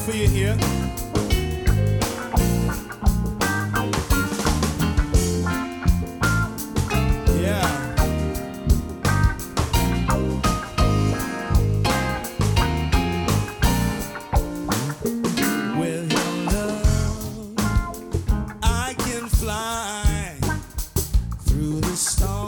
for your ear. Yeah. With your love, I can fly through the storm.